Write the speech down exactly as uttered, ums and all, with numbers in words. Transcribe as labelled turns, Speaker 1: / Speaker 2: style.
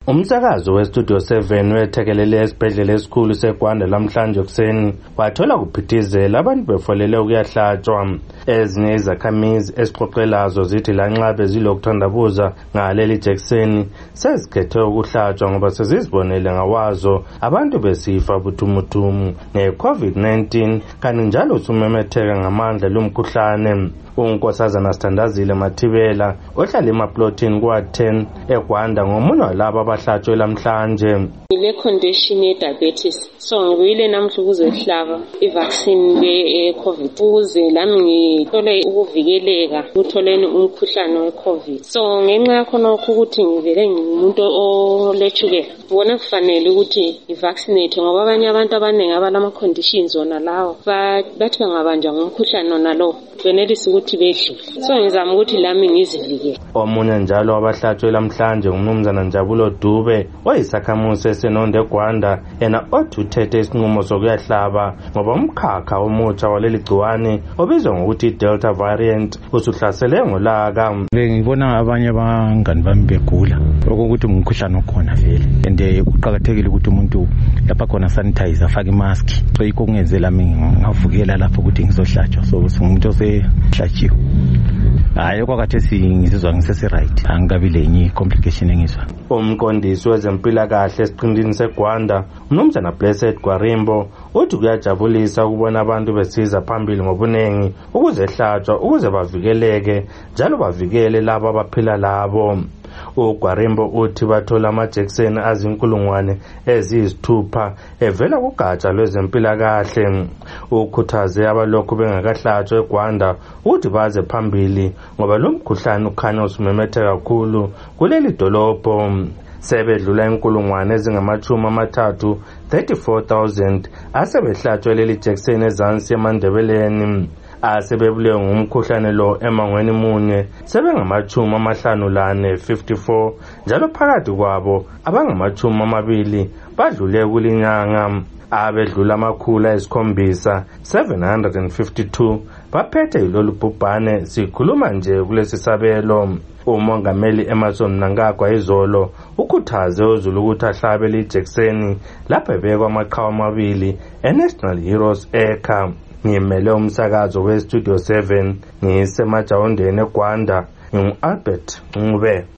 Speaker 1: Umsakazo weStudio seven wethekelele esibhedlela esikhulu seGwanda lamhlanje kuseni wathola kuphithizela abantu befolele ukuyahlatshwa. Ezinye izakhamizi esixoxelazo zithi lanxa bezilokuthandabuza ngaleli jekiseni sezikhethe ukuhlatshwa ngoba sezizibonele ngawazo abantu besifa buthumuthum nge-COVID nineteen kanti njalo sumemetheka ngamandla lumkhuhlane. uNkosazana Sithandazile Mathibela ohlala emaplotini kwa ten eGwanda ngomunye walabo abahlatshwe lamhlanje.
Speaker 2: Ile condition ye diabetes so ngibuyile namhla ukuzohlaba ivaccine le COVID ukuze lami ngithole ukuvikeleka utholeni umkhuhlane weCovid. So ngenxa yakho nokho ukuthi ngivele ngimuntu olechukela ubona kufanele ukuthi ivaccinate ngoba abanye abantu abaningi abalama conditions ona lawo bathi bangabanjwa ngumkhuhlane ona lo benelisa ukuthi bedlule. So ngizama ukuthi lami ngizivikele.
Speaker 1: Omunye njalo abahlatshwe lamhlanje ngumnumzana Njabulo Dube oyisakhamuzi esenonde Gwanda yena othi uthethe isinqumo sokuyahlaba ngoba umkhakha omutsha waleli gciwane obizwa ngokuthi Delta variant usuhlasele ngolaka.
Speaker 3: Ngibona abanye abangani bami begula ukuthi umkhuhlane okhona vele and kuqhakathekile ukuthi umuntu lapha khona sanitizer afake imask. So yikho kungenzela mina ngavukela lapho ukuthi ngizohlatshwa so umuntu osehlatshiwe. Hayi kwakathe ngizizwa ngisese right angabi lenye complication engizwa.
Speaker 1: Umqondisi wezempilakahle esiqindini seGwanda uMnumzana Blessed Gwarimbo uthi kuyajabulisa ukubona abantu besiza phambili ngobunengi ukuze hlatshwa ukuze bavikeleke njalo bavikele labo abaphila labo. uGwarimbo uthi bathola amajekiseni azinkulungwane eziyisithupha evela kugatsha lwezempilakahle. Ukhuthaze abalokhu bengakahlatshwa eGwanda uthi baze phambili ngoba lo mkhuhlane ukhanya usumemetheka kakhulu kuleli dolobho. Sebedlula inkulungwane ezingamachumi amathathu thirty-four thousand asebehlatshwe leli jekiseni ezansi eMandebeleni. Asebebulewe ngumkhuhlane lo emangweni munye sebengamachumi amahlanu lane fifty-four njalo phakathi kwabo abangamachumi amabili badlule kulinyanga. Abedlula amakhulu ayisikhombisa seven hundred fifty-two baphethe yilolu bhubhane. Sikhuluma nje kulesi sabelo. Umongameli Emmerson Mnangagwa izolo ukhuthaze uZulu ukuthi ahlabe lijekiseni lapho ebekwa amaqhawe amabili eNational Heroes Acre. Ngimele umsakazo weStudio seven ngisemajawondeni eGwanda ngingu-Albert Ncube.